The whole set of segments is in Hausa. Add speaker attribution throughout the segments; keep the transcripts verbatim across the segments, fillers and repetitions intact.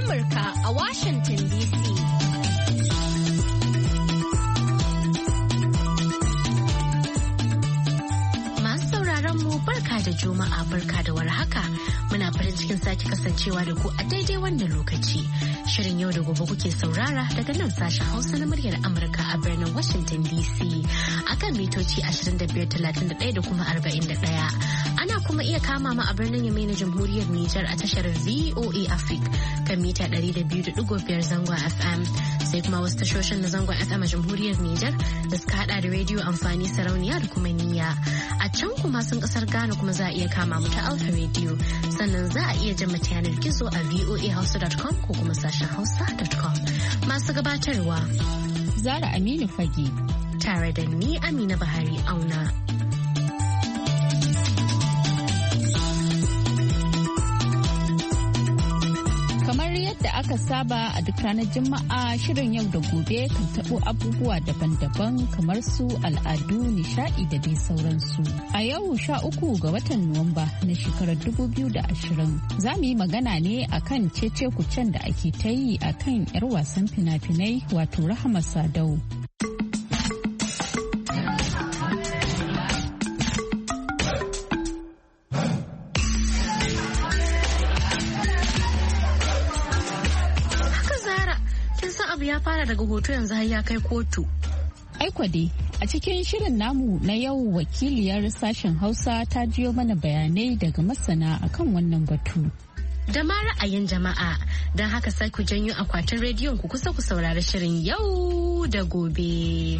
Speaker 1: Amurka a Washington D C. Masu sauraron mu barka da Juma'a, barka da warhaka. Muna farin cikin sake kasancewa da ku a daidai wannan lokaci. Shirin yau da gobe kuke saurara daga nan sashen Hausa na muryar Amurka a birnin Washington D C akan mitoci ashirin da biyar talatin da ɗaya da kuma arba'in da ɗaya. Ana kuma iya kama mu a birnin Yamai na Jamhuriyar Nijar a tashar V O A Africa kan mita ɗari da biyu da ɗigo biyar zangon F M. Sai kuma wasu tashoshin na zangon F M a Jamhuriyar Nijar da suka hada da rediyo amfani sarauniya da kuma niyya. A can kuma sun kasar Ghana kuma za a iya kama mu ta Alpha Radio. Sannan za a iya jin mata yanar gizo a v o a hausa dot com ko kuma sashen hausa dot com. Masu gabatarwa
Speaker 2: Zara Aminu Fage
Speaker 1: tare da ni Amina Bahari Auna.
Speaker 2: Da aka saba a duk ranar Juma'a shirin yau da gobe kan tabo abubuwa daban-daban kamar su al'adu, nishadi da dai sauransu. A yau sha uku ga watan Nuwamba na shekarar dubu biyu da ashirin za mu yi magana ne akan cece-kucen da ake ta yi akan 'yar wasan fina-finai wato Rahama Sadau.
Speaker 1: ya fara daga hoto yanzu har ya kai kotu.
Speaker 2: Aiko dai a cikin shirin namu na yau wakiliyar sashen Hausa ta jiyo mana bayanai daga masana akan wannan batu.
Speaker 1: Da ma ra'ayin jama'a don haka sai ku janyo akwatin rediyon ku kusa ku saurari shirin yau da gobe.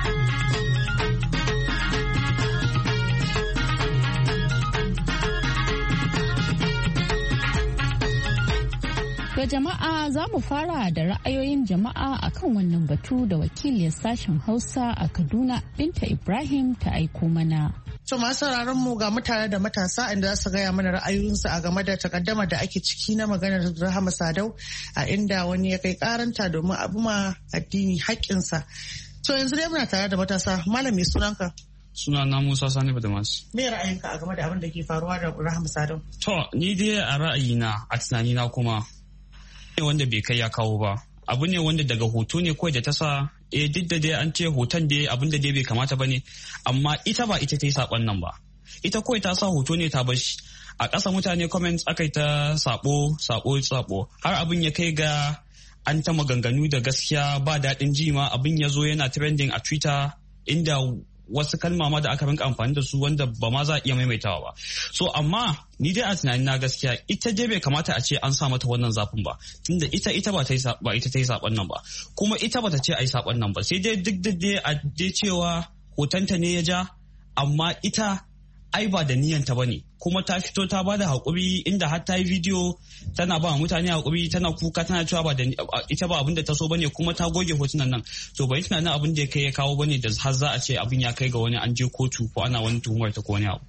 Speaker 2: To jama'a za mu fara da ra'ayoyin jama'a akan wannan batu da wakiliyar sashen Hausa a Kaduna Binta Ibrahim ta aiko mana.
Speaker 3: To masu sauraron mu ga mutane da matasa inda za su gaya mana ra'ayoyinsu a game da takaddama da ake ciki na maganar Rahama Sadau a inda wani ya kai karanta domin abu ma addini haƙƙinsa. To yanzu dai muna tare da matasa. Malam mai sunanka?
Speaker 4: Suna na Musa Sani Badamasi.
Speaker 3: Me ra'ayinka a game da abin da ke faruwa da Rahama Sadau?
Speaker 4: To ni dai a ra'ayina a tunanina kuma ne wanda bai kai ya kawo ba. Abu ne wanda daga hoto ne kawai da ta sa eh duk da dai an ce hoton dai abin da dai bai kamata ba ne amma ita ba ita ta yi saɓon nan ba. Ita kawai ta sa hoto ne ta bar shi. A ƙasa mutane comments aka yi ta saɓo saɓo saɓo har abin ya kai ga an ta maganganu da gaskiya ba daɗin ji ma abin ya zo yana trending a Twitter inda wasu kalma ma da aka rinka amfani da su wanda ba ma za a iya maimaitawa ba. So amma ni dai a tunanin na gaskiya ita dai bai kamata a ce an sa mata wannan zafin ba tunda ita ita ba ta yi ba ita ta yi saban nan ba kuma ita bata ce ai saban nan ba sai dai duk da dai a dai cewa hotonta ne ya ja amma ita ai ba da niyyanta bane kuma ta fito ta bada hakuri inda har ta yi bidiyo tana ba mutane hakuri tana kuka tana cewa ba da ita ba abin da ta so bane kuma ta goge hotunan nan to bai tunanin abin da ya kai ya kawo bane da har za a ce abin ya kai ga wani an je kotu ko ana wani tuhumar ta ko wani abu.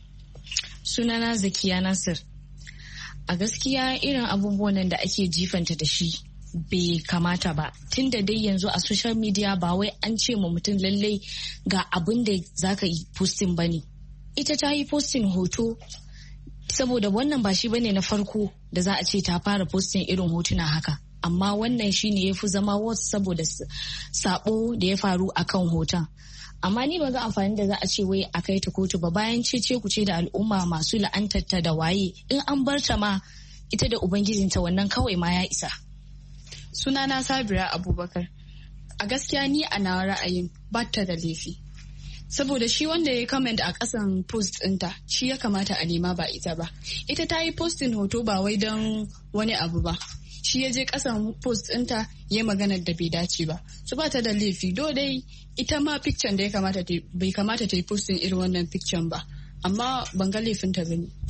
Speaker 5: Sunana Zakiya Nasir. A gaskiya irin abubuwan nan da ake jifanta da shi bai kamata ba tunda dai yanzu a social media ba wai an ce ma mutum lallai ga abin da zaka yi posting bane. Ita ta yi posting hoto saboda wannan ba shi bane na farko da za a ce ta fara posting irin hotuna haka amma wannan shine ya fi zama wasu saboda sabo da ya faru akan hoton amma ni ba ga amfani da za a ce wai a kai ta kotu ba bayan cece ku ce da al'umma masu la'antarta da waye in an bar ta ma ita da ubangijinta wannan kawai ma ya isa.
Speaker 6: Sunana Sabira Abubakar. A gaskiya ni a nawa ra'ayin ba ta da laifi. Saboda shi wanda ya comment a kasan post ɗinta shi ya kamata a nema ba ita ba. Ita ta yi posting hoto ba wai don wani abu ba. Shi ya je kasan post ɗinta ya maganar da bai dace ba. Su ba ta da laifi do dai ita ma picture da ya kamata bai kamata ta yi posting irin wannan picture ba. Amma ban ga laifinta ba ne.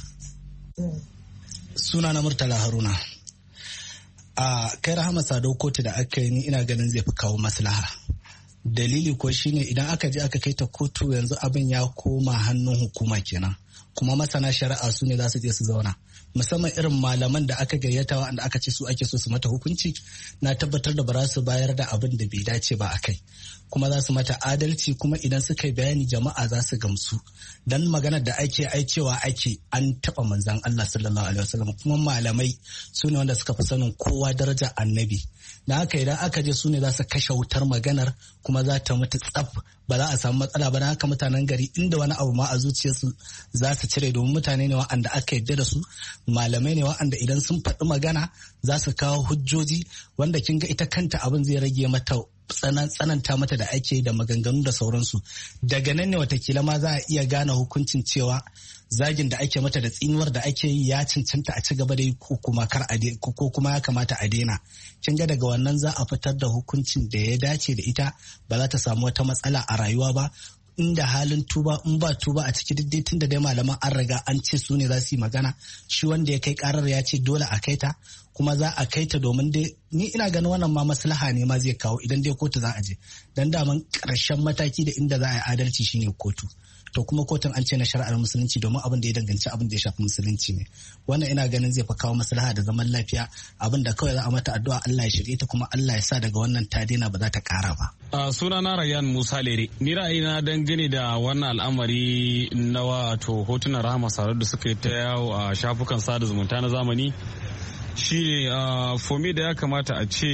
Speaker 7: Suna na Murtala Haruna. A kai Rahama Sadau kotu da aka yi ni ina ganin zai fi kawo maslaha. Dalili ko shine idan aka je aka kai ta kotu yanzu abin ya koma hannun hukuma kenan kuma masana shari'a su ne za su je su zauna musamman irin malaman da aka gayyata wanda aka ce su ake so su mata hukunci na tabbatar da ba za su bayar da abin da bai dace ba a kai kuma za su mata adalci kuma idan suka yi bayani jama'a za su gamsu dan maganar da ake aicewa ake an taba manzan Allah sallallahu alaihi wasallam kuma malamai su ne wanda suka fi sanin kowa daraja annabi da haka idan aka je su ne za su kashe wutar maganar kuma za ta mutu tsaf ba za a samu matsala ba. Dan haka mutanen gari inda wani abu ma a zuciyarsu za su cire domin mutane ne wa'anda aka yarda da su malamai ne wa'anda idan sun faɗi magana za su kawo hujjoji wanda kin ga ita kanta abin zai rage mata tsananta mata da ake da maganganu da sauransu. Daga nan ne watakila ma za a iya gane hukuncin cewa zagin da ake mata da tsinuwar da ake yi ya cancanta a ci gaba da yi ko kuma kar a ko kuma ya kamata a daina. Kin ga daga wannan za a fitar da hukuncin da ya dace da ita ba za ta samu wata matsala a rayuwa ba. Inda halin tuba in ba tuba a ciki duk tun da dai malaman an riga an ce su ne za su yi magana shi wanda ya kai karar ya ce dole a kai ta kuma za a kai ta domin dai ni ina ganin wannan ma maslaha ne ma zai kawo idan dai kotu za a je dan daman karshen mataki da inda za a yi adalci shine kotu to kuma kotun an ce na shari'ar musulunci domin abin da ya danganci abin da ya shafi musulunci ne wannan ina ganin zai fi kawo maslaha da zaman lafiya abin da kawai za a mata addu'a Allah ya shirye ta kuma Allah ya sa daga wannan ta daina ba za ta kara ba.
Speaker 8: Uh, sunana Rayyan Musa Lere ni ra'ayina dangane da wannan al'amari na wato hotunan Rahama Sadau da suka yi ta yawo a shafukan sada zumunta na zamani shi uh, for me da ya kamata a ce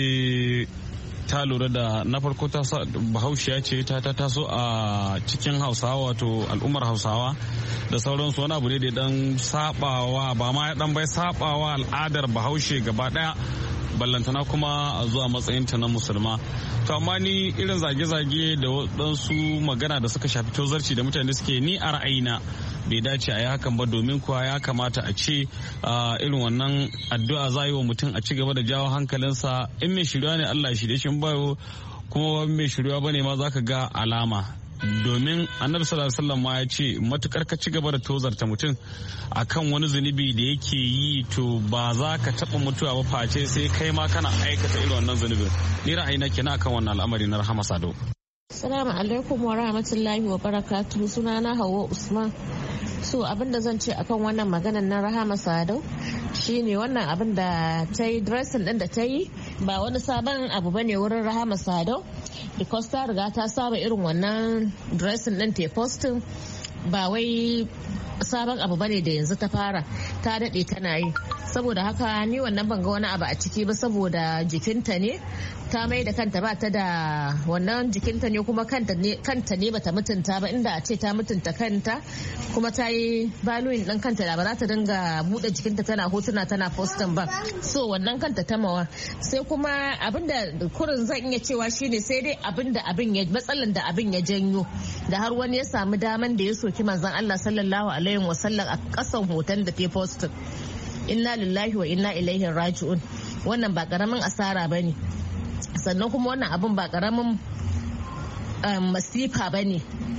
Speaker 8: ta lura da na farko ta bahaushiya ce ta ta taso a cikin hausawa wato al'ummar hausawa da sauransu wani abu ne da dan sabawa ba ma dan bai sabawa al'adar bahaushe gaba daya ballantana kuma a zuwa matsayinta na musulma to amma ni irin zage-zage da waɗansu magana da suka shafi tozarci da mutane suke ni a ra'ayina bai dace a yi hakan ba domin kuwa ya kamata a ce irin wannan addu'a za yi wa mutum a ci gaba da jawo hankalinsa in mai shirya ne Allah ya shirye shi bayo kuma mai shirya bane ma za ka ga alama domin annabi sallallahu alaihi wasallam ma ya ce matukar ka ci gaba da tozarta mutum akan wani zunubi da yake yi to ba za ka taba mutuwa ba face sai kai ma kana aikata irin wannan zunubin ni ra'ayina kenan akan wannan al'amari na Rahama Sadau.
Speaker 9: Assalamu alaikum wa rahmatullahi wa barakatuhu sunana Hauwa Usman. So abin da zan ce akan wannan maganar na Rahama Sadau shine wannan abin da ta yi dressing din da ta yi ba wani sabon abu bane wurin Rahama Sadau because ta riga ta saba irin wannan dressing din ta posting ba wai sabon abu bane da yanzu ta fara ta dade tana yi saboda haka ni wannan ban ga wani abu a ciki ba saboda jikinta ne ta mai da kanta ba ta da wannan jikinta ne kuma kanta ne kanta ne bata mutunta ba inda a ce ta mutunta kanta kuma ta yi baluyin dan kanta da ba za ta dinga bude jikinta tana hotuna tana postin ba so wannan kanta ta mawa sai kuma abinda kurin zan iya cewa shine sai dai abinda abin ya matsalan da abin ya janyo da har wani ya samu daman da ya soki manzon Allah sallallahu alaihi wasallam a kasan hoton da ta postin inna lillahi wa inna ilaihi raji'un wannan ba karamin asara bane sannan kuma wannan abin ba karamin masifa bane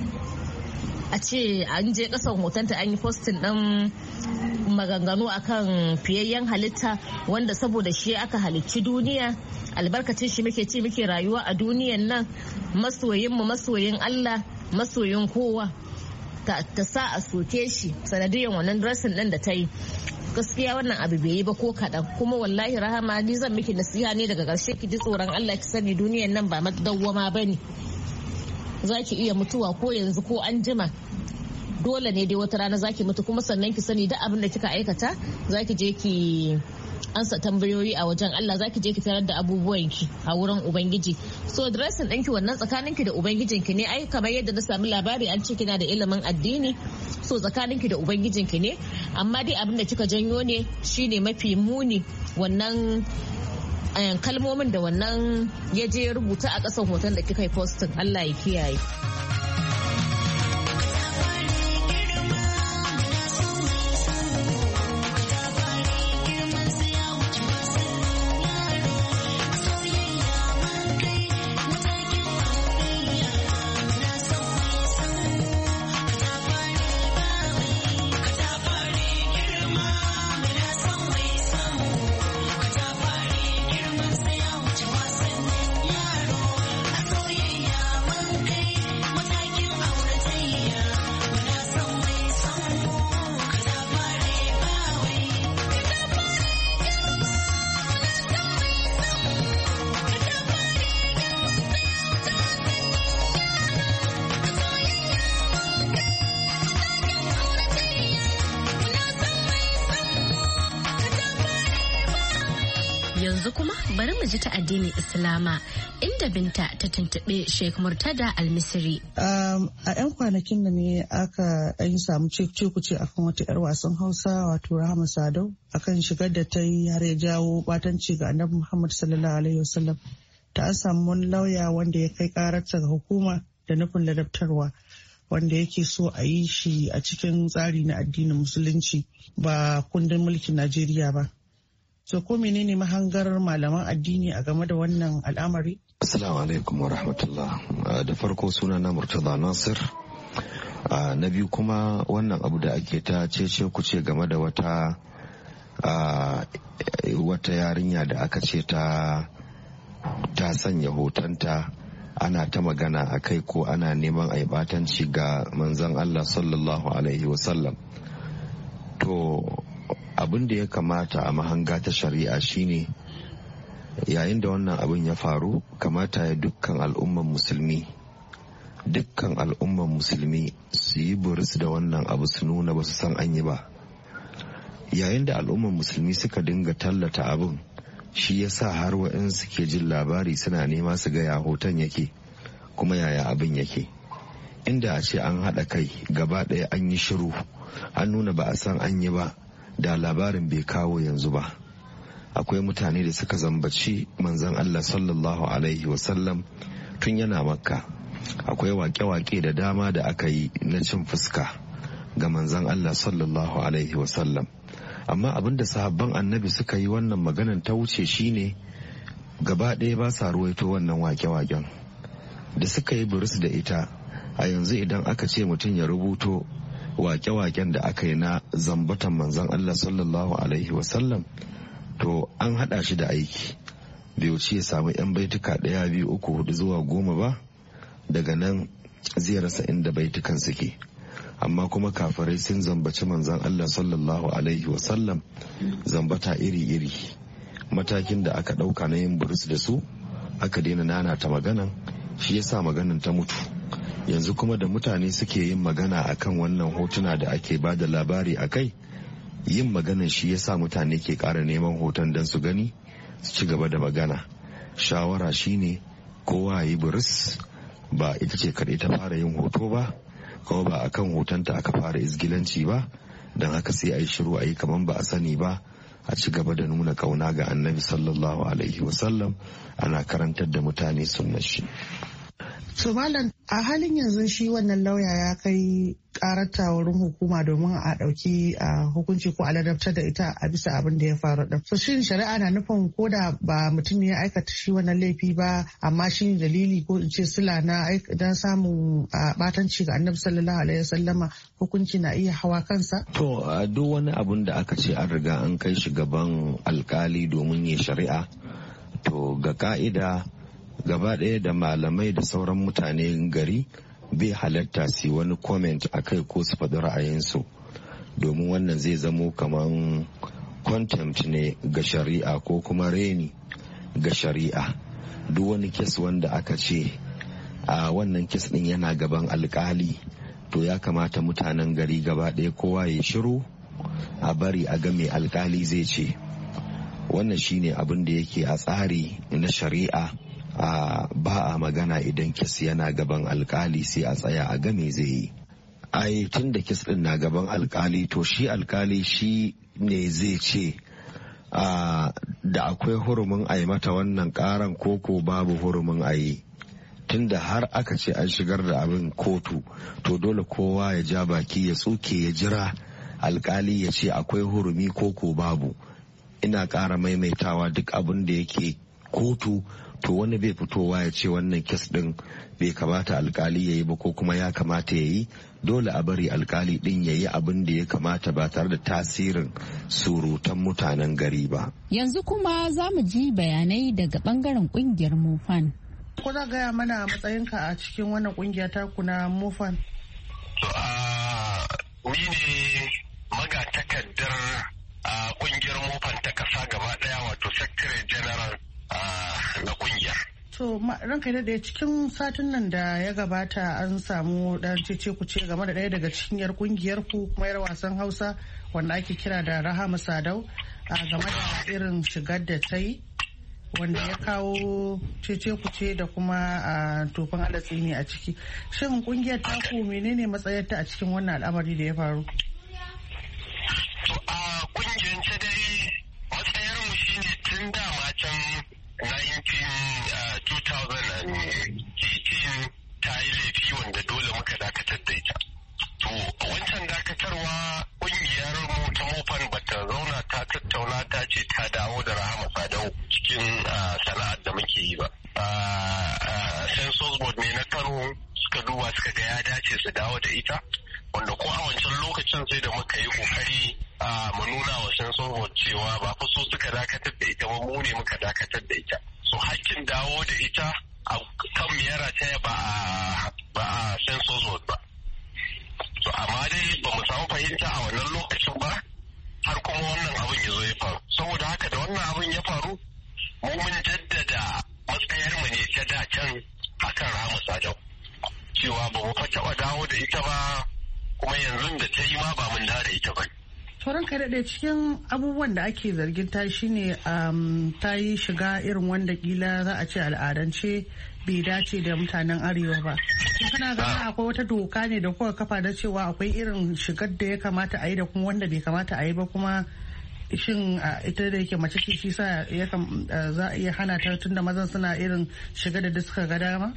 Speaker 9: a ce an je kasan hotonta an yi postin ɗin maganganu akan fiyayyen halitta wanda saboda shi aka halicci duniya albarkacin shi muke ci muke rayuwa a duniyan nan masoyinmu masoyin Allah masoyin kowa ta sa a soke shi sanadiyan wannan dressing ɗin da ta yi gaskiya wannan abu bai yi ba ko kaɗan kuma wallahi Rahama ni zan miki nasiha ne daga ƙarshe ki ji tsoron Allah ki sani duniyan nan ba madawwama bane za ki iya mutuwa ko yanzu ko an jima dole ne dai wata rana za ki mutu kuma sannan ki sani duk abin da kika aikata za ki je ki ansa tambayoyi a wajen Allah za ki je ki tarar da abubuwanki a wurin Ubangiji so dressing ɗinki wannan tsakaninki da Ubangijinki ne ai kamar yadda na sami labari an ce kina da ilimin addini so tsakaninki da Ubangijinki ne amma dai abin da kika janyo ne shine mafi muni wannan kalmomin da wannan ya je rubuta a ƙasan hoton da kika yi postin Allah ya kiyaye.
Speaker 1: Yanzu kuma bari mu ji ta addinin Islama inda Binta ta tuntuɓe Sheikh Murtada Al-Misri.
Speaker 3: Um, a 'yan kwanakin da ne aka ɗan samu cekuce akan wata 'yar wasan Hausa wato Rahama Sadau akan shigar da ta yi har ya jawo batanci ga Annabi Muhammad sallallahu alaihi wasallam. Ta an samu wani lauya wanda ya kai ƙararta ga hukuma da nufin ladabtarwa, wanda yake so a yi shi a cikin tsari na addinin Musulunci ba kundin mulkin Najeriya ba. So ko menene mahangar malaman addini a game da wannan al'amari?
Speaker 10: Assalamu alaikum wa rahmatullah. Da farko suna na Murtada Nasir. Na biyu kuma wannan abu da ake ta cece kuce game da wata wata yarinya da aka ce ta ta sanya hotonta ana ta magana a kai ko ana neman a yi batanci ga manzon Allah sallallahu alaihi wasallam. To abin da ya kamata a mahanga ta shari'a shine yayin da wannan abin ya faru kamata ya dukkan al'umman musulmi dukkan al'umman musulmi su yi buris da wannan abu su nuna ba su san an yi ba. Yayin da al'umman musulmi suka dinga tallata abin, shi ya sa har wa'in suke jin labari suna nema su ga ya hoton yake kuma yaya abin yake. Inda a ce an haɗa kai gaba ɗaya an yi shiru an nuna ba a san an yi ba, da labarin bai kawo yanzu ba. Akwai mutane da suka zambaci manzon Allah sallallahu alaihi wasallam tun yana Makka. Akwai wake-wake da dama da aka yi na cin fuska ga manzon Allah sallallahu alaihi wasallam. Amma abinda sahabban annabi suka yi wannan maganan ta wuce shine gaba ɗaya ba sa ruwaito wannan wake-waken da suka yi buris da ita. A yanzu idan aka ce mutum ya rubuto wake-waken da aka yi na zambatan manzon Allah sallallahu alaihi wasallam, to an hada shi da aiki. Bai wuce ya samu yan baituka ɗaya biyu uku hudu zuwa goma ba, daga nan zai rasa inda baitukan suke. Amma kuma kafirai sun zambaci manzon Allah sallallahu alaihi wasallam zambata iri-iri. Matakin da aka ɗauka na yin buris da su, aka daina nana ta maganan, shi yasa maganan ta mutu. Yanzu kuma da mutane suke yin magana akan wannan hotuna da ake ba da labari a kai, yin maganan shi yasa mutane ke ƙara neman hoton don su gani su ci gaba da magana. Shawara shine kowa yi buris, ba ita ce kaɗai ta fara yin hoto ba, kuma ba akan hotonta aka fara izgilanci ba, don haka sai a yi shiru a yi kaman ba a sani ba, a ci gaba da nuna kauna ga annabi sallallahu alaihi wasallam, ana karantar da mutane sunnar shi.
Speaker 3: So malam, a halin yanzu shi wannan lauya ya kai karata wurin hukuma domin a ɗauki a hukunci ko a ladabtar da ita a bisa abin da ya faru da. So shin shari'a na nufin ko da ba mutum ne ya aikata shi wannan laifi ba, amma shi dalili ko in ce sila na dan samun batanci ga annabi sallallahu alaihi wasallama, hukunci na iya hawa kansa?
Speaker 10: To duk wani abun da aka ce an riga an kai shi gaban alkali domin ya shari'a, to ga ka'ida gaba ɗaya da malamai da sauran mutane gari bai halatta su wani comment a kai ko su faɗi ra'ayinsu, domin wannan zai zamo kaman contempt ne ga shari'a ko kuma reni ga shari'a. Duk wani kes wanda aka ce a wannan kes ɗin yana gaban alkali, to ya kamata mutanen gari gaba ɗaya kowa ya shiru a bari a ga mai alkali zai ce. Wannan shine abin da yake a tsari na shari'a. Uh, ba a magana idan kis yana gaban alkali, sai a tsaya a game zai yi. Ai tun da kis din na gaban alkali, to shi alkali shi ne zai ce uh, da akwai hurumin a yi mata wannan karan koko babu hurumin a yi. Tun da har aka ce an shigar da abin kotu, to dole kowa ya ja baki ya tsuke ya jira alkali ya ce akwai hurumi koko babu. Ina ƙara maimaitawa, duk abin da yake kotu, to wani bai fitowa ya ce wannan kes din bai kamata alkali ya yi ba ko kuma ya kamata ya yi. Dole a bari alkali din ya yi abin da ya kamata ba tare da tasirin surutan mutanen gari ba.
Speaker 2: Yanzu kuma za mu ji bayanai daga bangaren kungiyar MUFAN.
Speaker 3: Ko za gaya mana matsayinka a cikin wannan kungiya taku na MUFAN?
Speaker 11: Ni ne magatakardar kungiyar MUFAN ta kasa gaba daya, wato Secretary General na kungiyar.
Speaker 3: To ranka da ɗaya cikin satin nan da ya gabata an samu ɗan cece kuce game da ɗaya daga cikin yar kungiyar ku kuma yar wasan Hausa wanda ake kira da Rahama Sadau a game da irin shigar da ta yi wanda ya kawo cece kuce da kuma a tofin alatsi ne a ciki. Shin kungiyar taku menene matsayarta a cikin wannan al'amari da ya faru?
Speaker 11: To a kungiyance dai matsayar mu shine tun dama can two thousand eighteen ta yi laifi wanda dole muka dakatar da ita. To a wancan dakatarwa kungiyar mu ta mofan bata zauna ta tattauna ta ce ta dawo da Rahama Sadau cikin sana'ar da muke yi ba. Census board ne na Kano suka duba suka ga ya dace su dawo da ita, wanda ko a wancan lokacin sai da muka yi kokari mu nuna wa census board cewa ba fa so suka dakatar da ita ba, mu ne muka dakatar da ita. So hakkin dawo da ita a kan miyara ta ba a ba a census board ba. To amma dai ba mu samu fahimta a wannan lokacin ba har kuma wannan abin ya zo ya faru. Saboda haka da wannan abin ya faru mu mun jaddada matsayar mu ne ta da can akan Rahama Sadau cewa ba mu fa taɓa dawo da ita ba, kuma yanzu da ta yi ma ba mun dawo da ita ba.
Speaker 3: Sauran kai daɗe cikin abubuwan da ake zargin ta shi ne ta yi shiga irin wanda kila za a ce al'adance bai dace da mutanen arewa ba. Kun kana ganin akwai wata doka ne da kuka kafa da cewa akwai irin shigar da ya kamata a yi da kuma wanda bai kamata a yi ba, kuma shin ita da yake mace ce shi sa za a iya hana ta tunda mazan suna irin shiga da suka ga dama?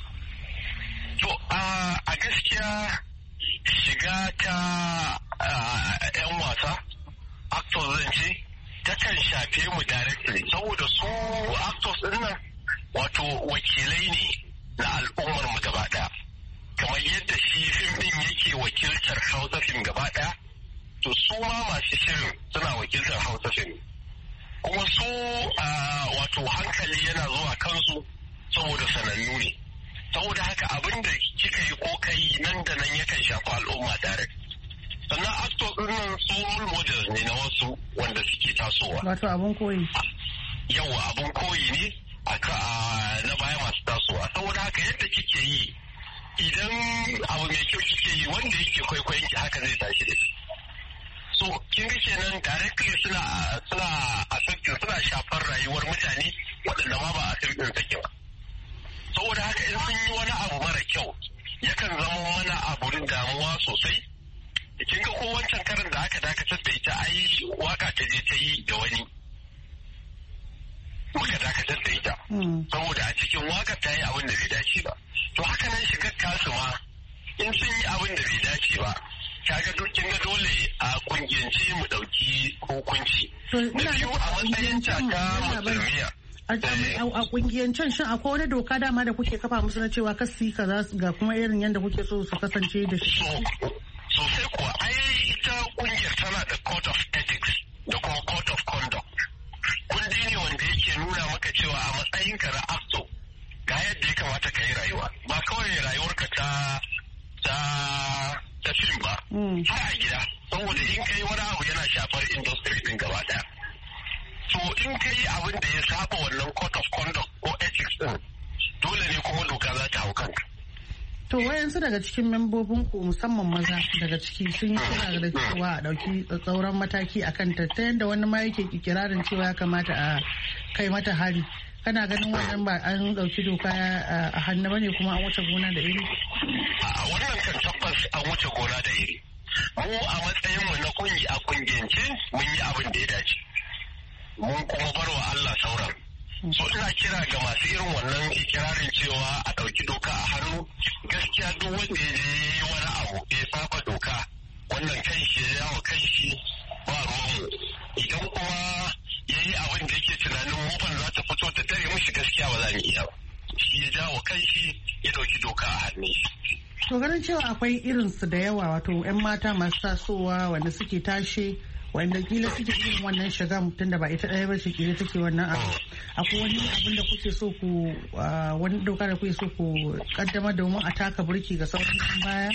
Speaker 11: To a gaskiya shiga ta yan wasa actors zan ce takan shafe mu directly, saboda su actors din nan wato wakilai ne na al'ummar mu gaba daya, kamar yadda shi fim din yake wakiltar Hausa fim gaba daya, to su ma masu shirin suna wakiltar Hausa fim, kuma su wato hankali yana zuwa kansu saboda sanannu ne. Saboda haka abin da kika yi ko kai nan da nan yakan shafi al'umma direct. Sannan actors din nan su role models ne na wasu wanda suke tasowa.
Speaker 3: Wato abun koyi.
Speaker 11: Yawa abun koyi ne na baya masu tasowa. Saboda haka yadda kike yi idan abu mai kyau kike yi wanda yake kwaikwayon ki haka zai tashi da shi. So kin ga kenan directly suna suna affecting suna shafar rayuwar mutane waɗanda ma ba a sirrin take ba. Saboda haka in sun yi wani abu mara kyau yakan zama mana abun damuwa sosai. Kin ga ko wancan karin da aka dakatar da ita ai waka ta je ta yi da wani muka dakatar da ita saboda a cikin waka ta yi abin da bai dace ba. To haka nan shigar kasu ma in sun yi abin da bai dace ba kaga kin ga dole a kungiyance mu dauki hukunci. Da biyu a matsayin ta ta musulmiya.
Speaker 3: A kungiyancen shin akwai wani doka dama da kuke kafa musu na cewa kasi kaza ga kuma irin yadda kuke so su kasance da shi?
Speaker 11: Sosai kuwa ai ita kungiyar tana da code of ethics da kuma code of conduct. Kundi ne wanda yake nuna maka cewa a matsayinka na actor ga yadda ya kamata ka yi rayuwa, ba kawai rayuwarka ta ta ta film ba har a gida, saboda in kai wani abu yana shafar industry din gaba daya. So in ka yi abin da ya saba wannan code of conduct ko ethics din dole ne kuma doka za ta hau kanka.
Speaker 3: To wayansu daga cikin membobin ku musamman maza daga ciki sun yi kira da cewa a dauki tsauran mataki akan ta ta yadda wani ma yake kirarin cewa ya kamata a kai mata hari. Kana ganin wannan ba an dauki doka a hannu bane kuma an wuce gona da iri?
Speaker 11: A wannan kan tabbas an wuce gona da iri. Mu a matsayin mu na kungi a kungiyance mun yi abin da ya dace. Mun kuma bar wa Allah sauran. So ina kira ga masu irin wannan ikirarin cewa a ɗauki doka a hannu, gaskiya duk wanda ya je wani abu ya saba doka wannan kan shi ya yawo kan shi ba ruwanmu. Idan kuma ya yi abin da yake tunanin mofan za ta fito ta tare mishi gaskiya ba za mu iya ba. Shi ya jawo kan shi ya ɗauki doka a hannun shi.
Speaker 3: To ganin cewa akwai irinsu da yawa wato 'yan mata masu tasowa wanda suke tashe wanda kila suke irin wannan shiga mutum da ba ita ɗaya ba shi kila take wannan abu. Akwai wani abin da kuke so ku wani doka da kuke so ku kaddamar domin a taka burki ga sauran yan baya?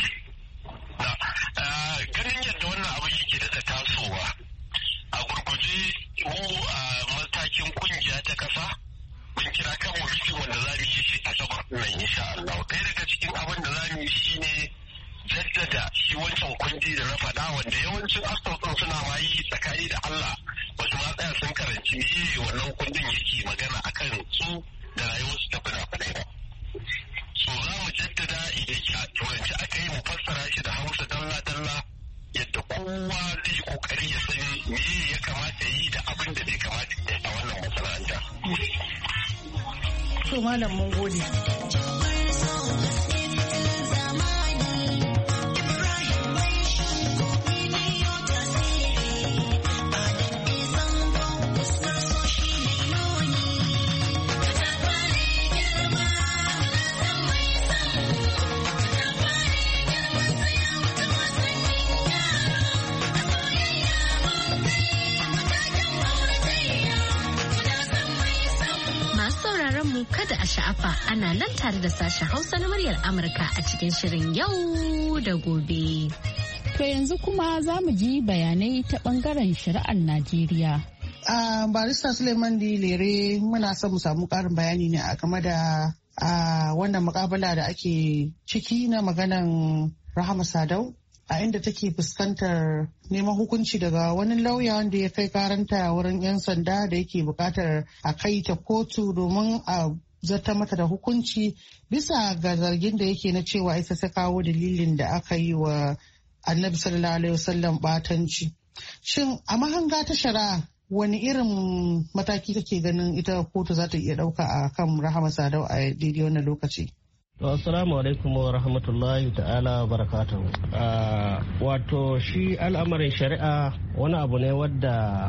Speaker 11: Ganin yadda wannan abin yake da tasowa a gurguje mu a matakin kungiya ta kasa mun kira kan wani wanda za mu yi shi a sabar nan insha Allah. Ɗaya daga cikin abin da za mu yi shi ne jaddada shi wancan kundi da na faɗa wanda yawancin actors suna ma yi tsakani da Allah ba su ma tsaya sun karanci me wannan kundin yake magana akan akan su da rayuwarsu ta fina-finai ba. So za mu jaddada idan a turanci aka yi mu fassara shi da Hausa dalla-dalla yadda kowa zai yi kokari ya sani me ya kamata yi da abin da bai kamata yi a wannan masana'anta.
Speaker 3: To malam mun gode.
Speaker 1: Kada a sha'afa ana nan tare da sashen Hausa na muryar Amurka a cikin shirin yau da gobe.
Speaker 2: To yanzu kuma za mu ji bayanai ta bangaren shari'ar Najeriya.
Speaker 3: Uh, barista Suleiman Lere muna son mu samu karin bayani ne a game da uh, wannan mukabala da ake ciki na maganan Rahama Sadau a inda take fuskantar neman hukunci daga wani lauya wanda ya kai karanta wurin 'yan sanda da yake bukatar a kai ta kotu domin a zata mata da hukunci bisa ga zargin da yake na cewa ita ta kawo dalilin da aka yi wa Annabi sallallahu alaihi wasallam batanci. Shin a mahanga ta shari'a wani irin mataki kake ganin ita kotu za ta iya dauka a kan Rahama Sadau a daidai wannan lokaci?
Speaker 12: To assalamu alaikum wa rahmatullahi ta'ala wa barakatuhu. Wato shi al'amarin shari'a wani abu ne wadda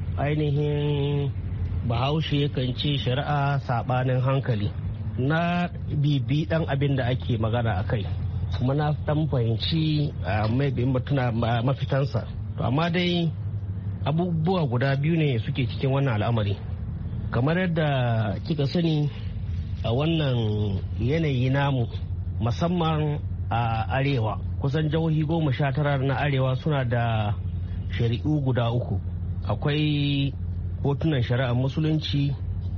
Speaker 12: ainihin bahaushe yakan ce shari'a sabanin hankali. Na bibi dan abin da ake magana a kai kuma na dan fahimci mai bin mutuna mafitansa. To amma dai abubuwa guda biyu ne suke cikin wannan al'amari. Kamar yadda kika sani a wannan yanayi namu musamman a arewa kusan jihohi goma sha tara na arewa suna da shari'u guda uku. Akwai kotunan shari'ar musulunci,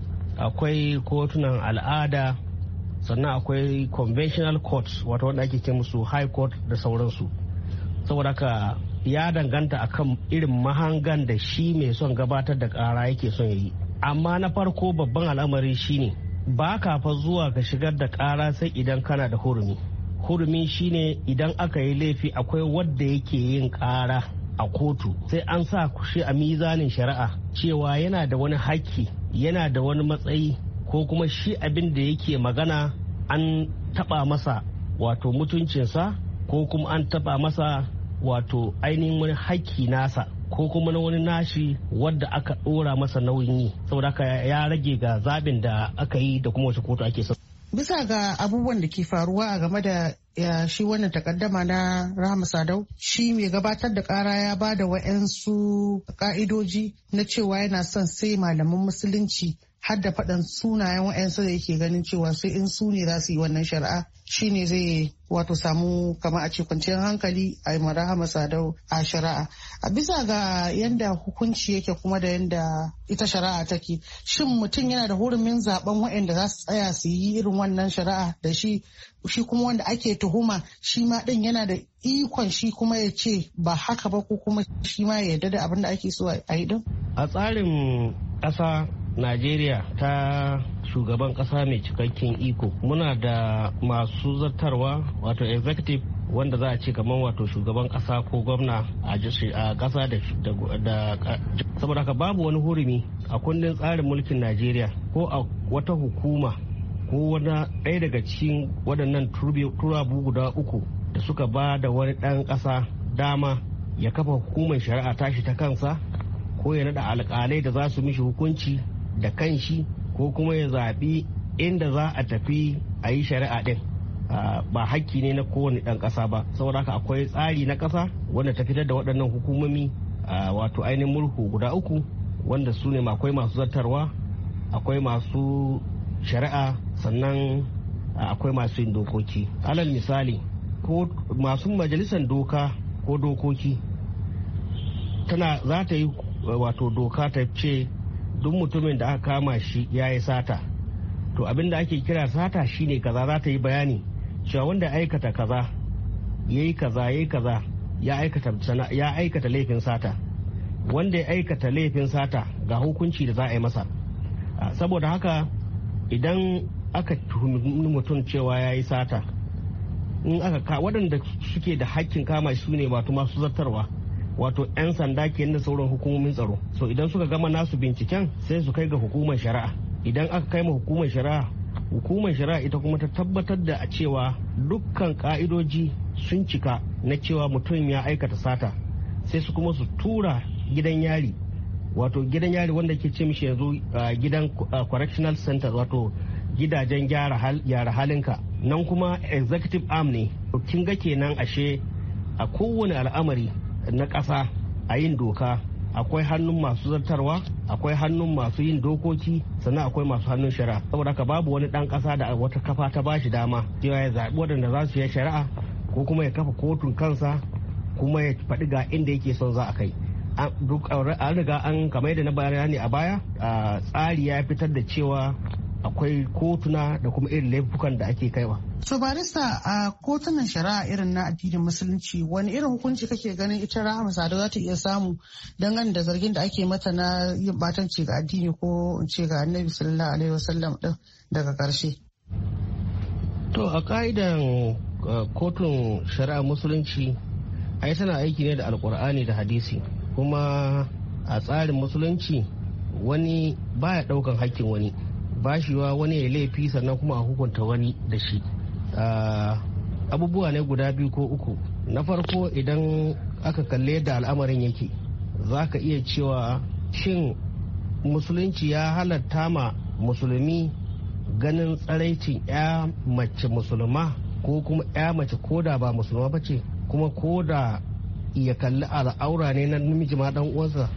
Speaker 12: akwai kotunan al'ada, sannan akwai conventional courts wato wanda ake ce musu high court da sauransu. Saboda haka ya danganta akan irin mahangan da shi mai son gabatar da kara yake son yi. Amma na farko babban al'amari shine ba ka fa zuwa ka shigar da kara sai idan kana da hurumi. Hurumi shine idan aka yi laifi akwai wadda yake yin kara a kotu sai an sa shi a mizanin shari'a cewa yana da wani haƙƙi, yana da wani matsayi, ko kuma shi abin da yake magana an taba masa wato mutuncinsa, ko kuma an taba masa wato ainihin wani haƙƙi nasa, ko kuma na wani nashi wadda aka ɗora masa nauyin yi. Saboda haka ya rage ga zaɓin da aka yi da kuma wace kotu ake so.
Speaker 3: Bisa ga abubuwan da ke faruwa a game da ya shi wannan takaddama na Rahama Sadau, shi mai gabatar da kara ya ba da wa'yansu ka'idoji na cewa yana son sai malaman musulunci har da faɗan sunayen wa'yansu da yake ganin cewa sai in su ne za su yi wannan shari'a shi ne zai wato samu kama a ce kwanciyar hankali a yi Rahama Sadau a shari'a. A bisa ga yanda hukunci yake kuma da yanda ita shari'a take, shin mutum yana da hurumin zaben wa'yanda za su tsaya su yi irin wannan shari'a da shi shi kuma wanda ake tuhuma shi ma din yana da ikon shi kuma ya ce ba haka ba, ko kuma shi ma ya yarda da abin da ake so a yi din?
Speaker 12: A tsarin ƙasa Najeriya ta shugaban ƙasa mai cikakken iko, muna da masu zartarwa wato executive wanda za a ce kamar wato shugaban ƙasa ko gwamna a ƙasa da saboda haka babu wani hurumi a kundin tsarin mulkin Najeriya ko a wata hukuma ko wani ɗaya daga cikin waɗannan turabu guda uku da suka ba da wani ɗan ƙasa dama ya kafa hukumar shari'a tashi ta kansa, ko ya naɗa alƙalai da za su mishi hukunci da kanshi, ko kuma ya zaɓi inda za a tafi a yi shari'a ɗin. Ba hakki ne na kowane ɗan ƙasa ba. Saboda haka akwai tsari na ƙasa wanda ta fitar da waɗannan hukumomi wato ainihin mulku guda uku, wanda su ne akwai masu zartarwa, akwai masu shari'a, sannan akwai masu yin dokoki. Alal misali, ko masu majalisar doka ko dokoki tana za ta yi wato doka ta ce duk mutumin da aka kama shi ya yi sata, to abin da ake kira sata shine kaza. Za ta yi bayani cewa wanda aikata kaza ya yi kaza ya yi kaza ya aikata laifin sata, wanda ya aikata laifin sata ga hukunci da za a yi masa. saboda haka idan aka tuhumi mutum cewa ya yi sata, in aka waɗanda suke da hakkin kama su ne wato masu zartarwa, wato 'yan sanda ke da sauran hukumomin tsaro. So idan suka gama nasu binciken sai su kai ga hukumar shari'a. Idan aka kai ma hukumar shari'a, hukumar shari'a ita kuma ta tabbatar da a cewa dukkan ka'idoji sun cika na cewa mutum ya aikata sata, sai su kuma su tura gidan yari, wato gidan yari wanda ke ce mishi yanzu gidan correctional center, wato gidajen gyara halinka. Nan kuma executive arm ne. Kin ga kenan ashe a kowane al'amari na ƙasa a yin doka akwai hannun masu zartarwa, akwai hannun masu yin dokoki, sannan akwai masu hannun shari'a. Saboda haka babu wani ɗan ƙasa da wata kafa ta bashi dama cewa ya zaɓi waɗanda za su yi shari'a ko kuma ya kafa kotun kansa kuma ya faɗi ga inda yake son za a kai. Duk an riga an kamar yadda na bayani a baya, tsari ya fitar da cewa akwai kotuna da kuma irin laifukan da ake kaiwa.
Speaker 3: So barista, a kotunan shari'a irin na addinin musulunci wani irin hukunci kake ganin ita Rahama Sadau za ta iya samu dangane da zargin da ake mata na yin batanci ga addini ko in ce ga Annabi sallallahu alaihi wasallam din daga karshe?
Speaker 12: To a ka'idan kotun shari'a musulunci ai tana aiki ne da alkur'ani da hadisi, kuma a tsarin musulunci wani baya daukan hakkin wani, bashiwa wani ya laifi sannan kuma a hukunta wani da shi. Abubuwa ne guda biyu ko uku. Na farko, idan aka kalle yadda al'amarin yake, za ka iya cewa shin musulunci ya halatta ma musulmi ganin tsaraicin 'ya mace musulma ko kuma 'ya mace koda ba musulma ba ce, kuma koda ya kalli al'aura ne na namiji ma dan uwansa,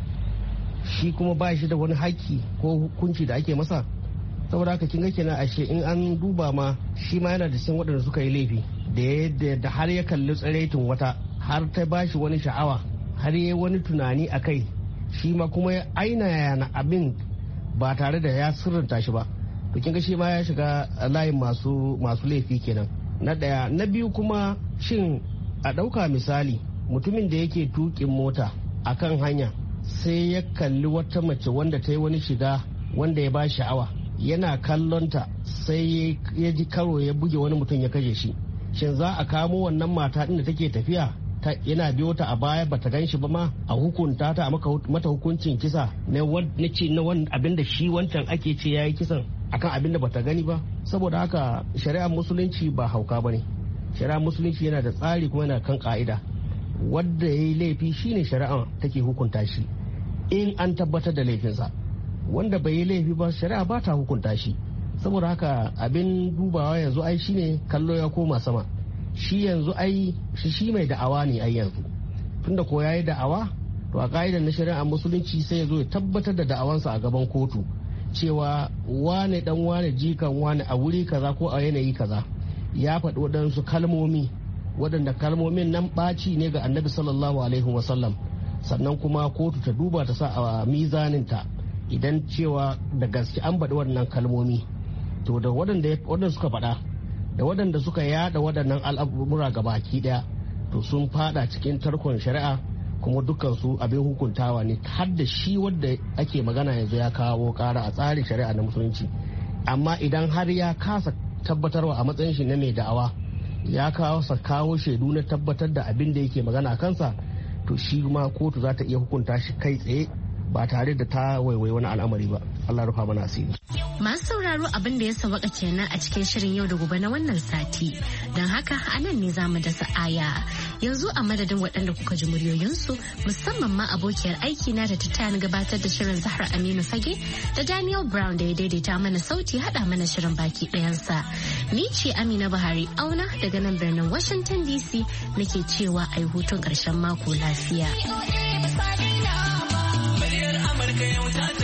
Speaker 12: shi kuma ba shi da wani haƙƙi ko hukunci da ake masa. Saboda haka kin ga kenan ashe in an duba ma shi ma yana da cikin waɗanda suka yi laifi da yadda har ya kalli tsiraitin wata har ta bashi wani sha'awa har ya wani tunani a kai, shi ma kuma ya aina yana abin ba tare da ya sirrinta shi ba, to kin ga shi ma ya shiga layin masu masu laifi kenan. Na ɗaya. Na biyu kuma, shin a ɗauka misali mutumin da yake tukin mota akan hanya sai ya kalli wata mace wanda ta yi wani shiga wanda ya ba sha'awa, yana kallonta sai ya ji karo ya buge wani mutum ya kashe shi, shin za a kamo wannan mata inda take tafiya yana biyo ta a baya bata gan shi ba ma a hukunta ta a mata hukuncin kisa na ce na abin da shi wancan ake ce ya yi kisan akan abin da bata gani ba? Saboda haka shari'ar musulunci ba hauka ba ne. Shari'ar musulunci yana da tsari kuma yana kan ka'ida. Wadda ya yi laifi shine shari'a take hukunta shi in an tabbatar da laifinsa. Wanda bai yi laifi ba shari'a ba ta hukunta shi. Saboda haka abin dubawa yanzu ai shine kallo ya koma sama. Shi yanzu ai shi shi mai da'awa ne ai yanzu, tunda ko yayi da'awa, to a ka'idar na shari'a musulunci sai ya zo ya tabbatar da da'awansa a gaban kotu cewa wane dan wane jikan wane a wuri kaza ko a yanayi kaza ya faɗi waɗansu kalmomi waɗanda kalmomin nan ɓaci ne ga annabi sallallahu alaihi wasallam, sannan kuma kotu ta duba ta sa a mizaninta idan cewa da gaske an faɗi waɗannan kalmomi, to da waɗanda suka faɗa da waɗanda suka yada waɗannan al'amura ga baki ɗaya to sun fada cikin tarkon shari'a, kuma dukansu abin hukuntawa ne, har da shi wadda ake magana yanzu ya kawo ƙara a tsarin shari'a na musulunci. Amma idan har ya kasa tabbatarwa a matsayin shi na mai da'awa, ya kawo sa kawo shaidu na tabbatar da abin da yake magana a kansa, to shi ma kotu za ta iya hukunta shi kai tsaye ba tare da ta waiwai wani al'amari ba. Allah rufa mana asiri.
Speaker 1: Masu sauraro, abin da ya sawaka kenan a cikin shirin yau da gobe na wannan sati. Don haka a nan ne za mu dasa aya. Yanzu a madadin waɗanda kuka ji muryoyinsu, musamman ma abokiyar aiki na da ta ni gabatar da shirin Zahra Aminu Fage da Daniel Brown da ya daidaita mana sauti haɗa mana shirin baki ɗayansa. Ni ce Amina Buhari Auna daga nan birnin Washington D C nake cewa ai hutun ƙarshen mako lafiya. Amurka yau ta